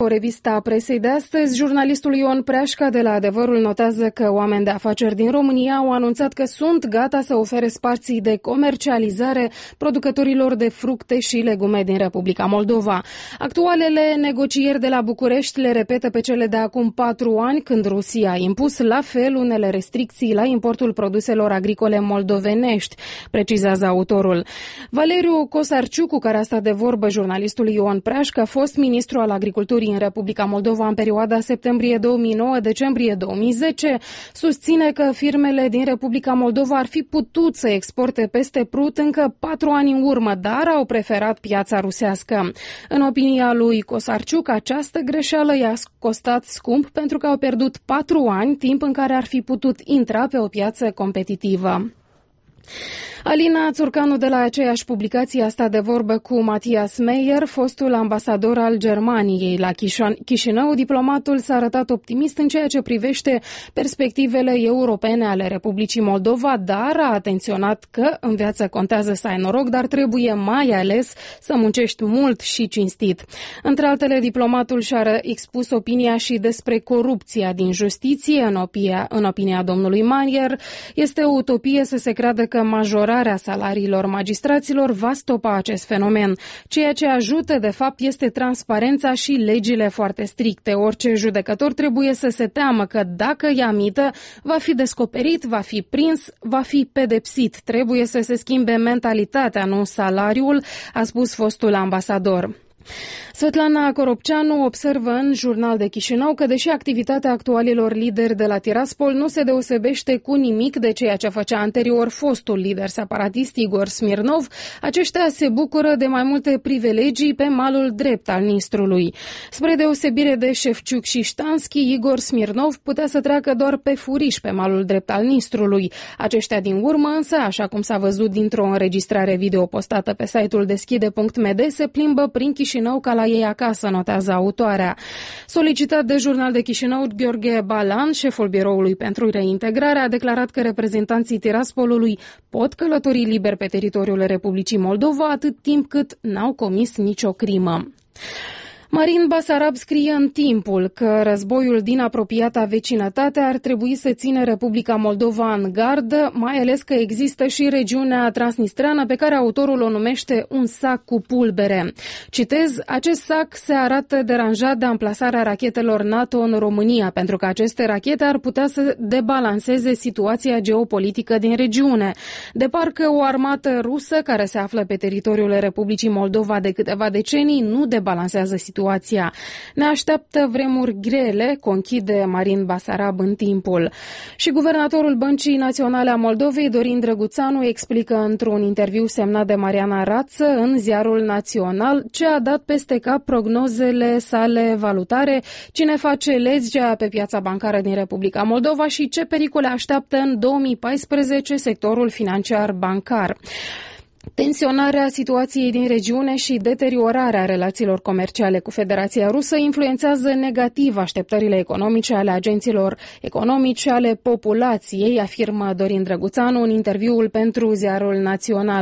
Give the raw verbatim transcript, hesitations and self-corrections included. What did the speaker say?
revista presei de astăzi, jurnalistul Ion Preașca de la Adevărul notează că oameni de afaceri din România au anunțat că sunt gata să ofere spații de comercializare producătorilor de fructe și legume din Republica Moldova. Actualele negocieri de la București le repetă pe cele de acum patru ani, când Rusia a impus la fel unele restricții la importul produselor agricole moldovenești, precizează autorul. Valeriu Cosarciu, cu care a stat de vorbă jurnalistul Ion Preașca, a fost ministru al agriculturii în Republica Moldova în perioada septembrie două mii nouă - decembrie două mii zece, susține că firmele din Republica Moldova ar fi putut să exporte peste Prut încă patru ani în urmă, dar au preferat piața rusească. În opinia lui Cosarciuc, această greșeală i-a costat scump pentru că au pierdut patru ani, timp în care ar fi putut intra pe o piață competitivă. Alina Țurcanu de la aceeași publicație a stat de vorbă cu Matthias Meyer, fostul ambasador al Germaniei la Chișinău. Diplomatul s-a arătat optimist în ceea ce privește perspectivele europene ale Republicii Moldova, dar a atenționat că în viață contează să ai noroc, dar trebuie mai ales să muncești mult și cinstit. Între altele, diplomatul și-a expus opinia și despre corupția din justiție. În opinia, în opinia domnului Meyer, este o utopie să se creadă că majorarea salariilor magistraților va stopa acest fenomen. Ceea ce ajută, de fapt, este transparența și legile foarte stricte. Orice judecător trebuie să se teamă că dacă ia mită, va fi descoperit, va fi prins, va fi pedepsit. Trebuie să se schimbe mentalitatea, nu salariul, a spus fostul ambasador. Svetlana Coropceanu observă în Jurnal de Chișinău că, deși activitatea actualilor lideri de la Tiraspol nu se deosebește cu nimic de ceea ce făcea anterior fostul lider separatist Igor Smirnov, aceștia se bucură de mai multe privilegii pe malul drept al Nistrului. Spre deosebire de Șefciuc și Ștanski, Igor Smirnov putea să treacă doar pe furiș pe malul drept al Nistrului. Aceștia din urmă însă, așa cum s-a văzut dintr-o înregistrare video postată pe site-ul deschide punct m d, se plimbă prin Chișinău ca la ei acasă, notează autoarea. Solicitat de Jurnal de Chișinău, Gheorghe Balan, șeful Biroului pentru Reintegrare, a declarat că reprezentanții Tiraspolului pot călători liber pe teritoriul Republicii Moldova atât timp cât n-au comis nicio crimă. Marin Basarab scrie în Timpul că războiul din apropiata vecinătate ar trebui să țină Republica Moldova în gardă, mai ales că există și regiunea transnistreană pe care autorul o numește un sac cu pulbere. Citez, acest sac se arată deranjat de amplasarea rachetelor NATO în România, pentru că aceste rachete ar putea să debalanceze situația geopolitică din regiune. De parcă o armată rusă care se află pe teritoriul Republicii Moldova de câteva decenii nu debalansează situația. Situația. Ne așteaptă vremuri grele, conchide Marin Basarab în Timpul. Și guvernatorul Băncii Naționale a Moldovei, Dorin Drăguțanu, explică într-un interviu semnat de Mariana Rață în Ziarul Național ce a dat peste cap prognozele sale valutare, cine face legea pe piața bancară din Republica Moldova și ce pericole așteaptă în două mii paisprezece sectorul financiar bancar. Tensionarea situației din regiune și deteriorarea relațiilor comerciale cu Federația Rusă influențează negativ așteptările economice ale agenților economici și ale populației, afirmă Dorin Drăguțanu în interviul pentru Ziarul Național.